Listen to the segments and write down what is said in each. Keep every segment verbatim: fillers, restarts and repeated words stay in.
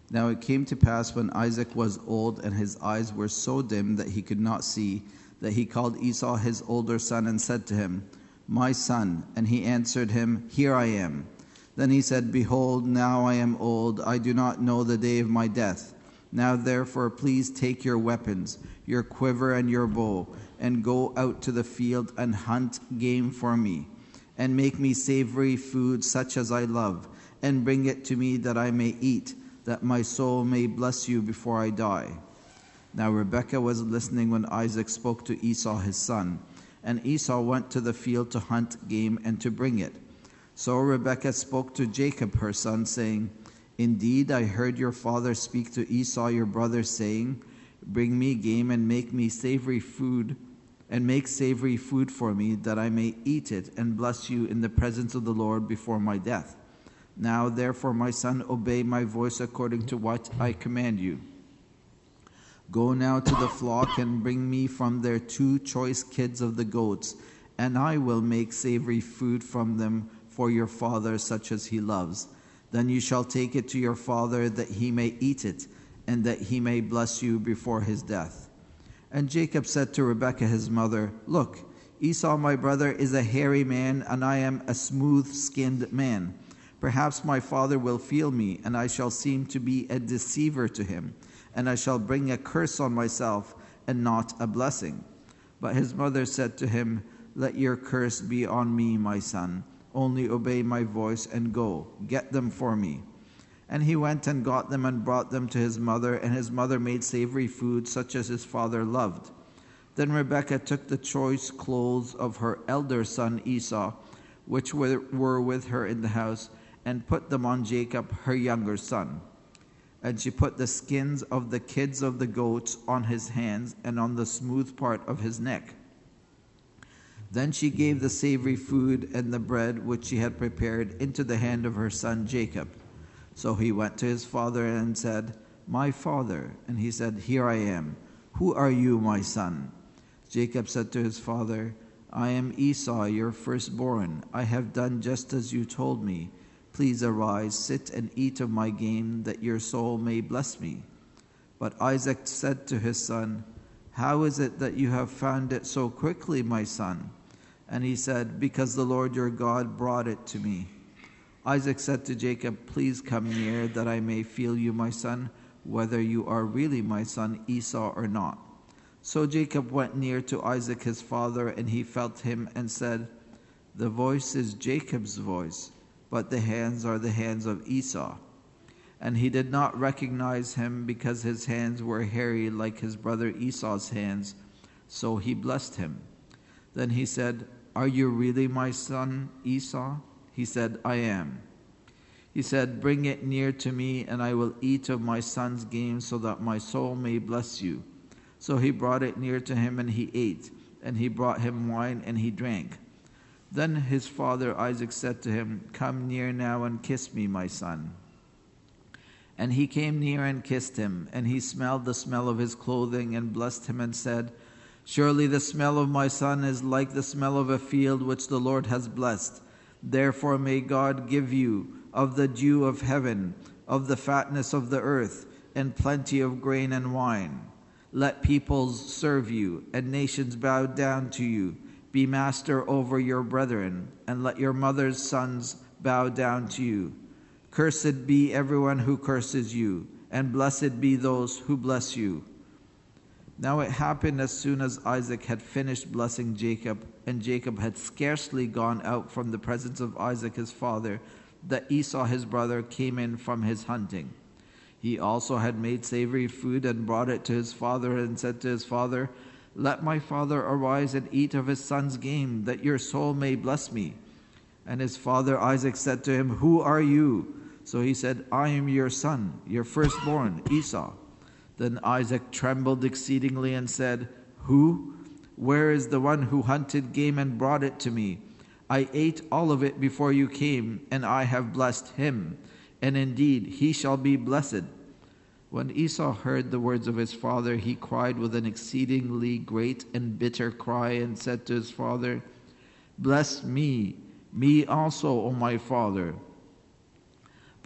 Now it came to pass when Isaac was old and his eyes were so dim that he could not see, that he called Esau his older son and said to him, My son. And he answered him, Here I am. Then he said, Behold, now I am old, I do not know the day of my death. Now therefore please take your weapons, your quiver and your bow, and go out to the field and hunt game for me, and make me savory food such as I love, and bring it to me that I may eat, that my soul may bless you before I die. Now Rebekah was listening when Isaac spoke to Esau his son, and Esau went to the field to hunt game and to bring it. So Rebekah spoke to Jacob her son, saying, Indeed, I heard your father speak to Esau your brother, saying, Bring me game and make me savory food, and make savory food for me, that I may eat it and bless you in the presence of the Lord before my death. Now therefore, my son, obey my voice according to what I command you. Go now to the flock and bring me from there two choice kids of the goats, and I will make savory food from them for your father, such as he loves. Then you shall take it to your father, that he may eat it, and that he may bless you before his death. And Jacob said to Rebekah his mother, Look, Esau my brother is a hairy man, and I am a smooth-skinned man. Perhaps my father will feel me, and I shall seem to be a deceiver to him, and I shall bring a curse on myself, and not a blessing. But his mother said to him, Let your curse be on me, my son. Only obey my voice and go. Get them for me. And he went and got them and brought them to his mother, and his mother made savory food such as his father loved. Then Rebekah took the choice clothes of her elder son Esau, which were with her in the house, and put them on Jacob, her younger son. And she put the skins of the kids of the goats on his hands and on the smooth part of his neck. Then she gave the savory food and the bread which she had prepared into the hand of her son Jacob. So he went to his father and said, My father. And he said, Here I am. Who are you, my son? Jacob said to his father, I am Esau, your firstborn. I have done just as you told me. Please arise, sit and eat of my game, that your soul may bless me. But Isaac said to his son, How is it that you have found it so quickly, my son? And he said, Because the Lord your God brought it to me. Isaac said to Jacob, Please come near, that I may feel you, my son, whether you are really my son Esau or not. So Jacob went near to Isaac his father, and he felt him and said, The voice is Jacob's voice, but the hands are the hands of Esau. And he did not recognize him, because his hands were hairy like his brother Esau's hands. So he blessed him. Then he said, Are you really my son Esau? He said, I am. He said, Bring it near to me, and I will eat of my son's game, so that my soul may bless you. So he brought it near to him, and he ate. And he brought him wine, and he drank. Then his father Isaac said to him, Come near now and kiss me, my son. And he came near and kissed him, and he smelled the smell of his clothing, and blessed him, and said, Surely the smell of my son is like the smell of a field which the Lord has blessed. Therefore may God give you of the dew of heaven, of the fatness of the earth, and plenty of grain and wine. Let peoples serve you, and nations bow down to you. Be master over your brethren, and let your mother's sons bow down to you. Cursed be everyone who curses you, and blessed be those who bless you. Now it happened as soon as Isaac had finished blessing Jacob, and Jacob had scarcely gone out from the presence of Isaac his father, that Esau his brother came in from his hunting. He also had made savory food and brought it to his father, and said to his father, Let my father arise and eat of his son's game, that your soul may bless me. And his father Isaac said to him, Who are you? So he said, I am your son, your firstborn, Esau. Then Isaac trembled exceedingly and said, Who? Where is the one who hunted game and brought it to me? I ate all of it before you came, and I have blessed him, and indeed he shall be blessed. When Esau heard the words of his father, he cried with an exceedingly great and bitter cry, and said to his father, Bless me, me also, O my father.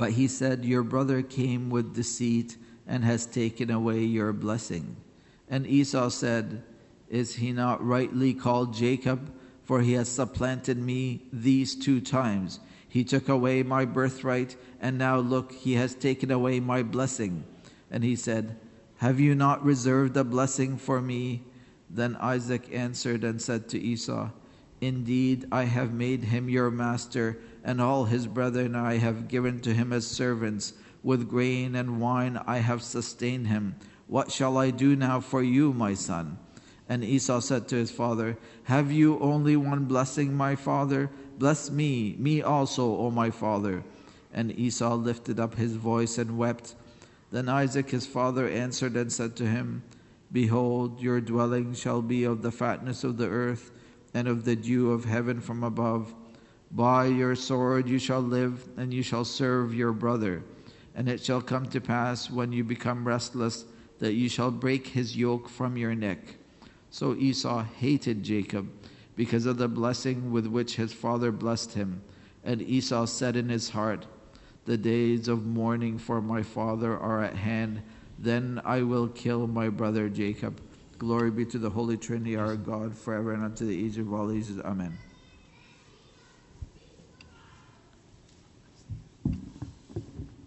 But he said, Your brother came with deceit and has taken away your blessing. And Esau said, Is he not rightly called Jacob? For he has supplanted me these two times. He took away my birthright, and now look, he has taken away my blessing. And he said, Have you not reserved a blessing for me? Then Isaac answered and said to Esau, Indeed, I have made him your master, and all his brethren I have given to him as servants. With grain and wine I have sustained him. What shall I do now for you, my son? And Esau said to his father, Have you only one blessing, my father? Bless me, me also, O my father. And Esau lifted up his voice and wept. Then Isaac his father answered and said to him, Behold, your dwelling shall be of the fatness of the earth, and of the dew of heaven from above. By your sword you shall live, and you shall serve your brother. And it shall come to pass, when you become restless, that you shall break his yoke from your neck. So Esau hated Jacob, because of the blessing with which his father blessed him. And Esau said in his heart, The days of mourning for my father are at hand. Then I will kill my brother Jacob. Glory be to the Holy Trinity, our God, forever and unto the age of all ages. Amen.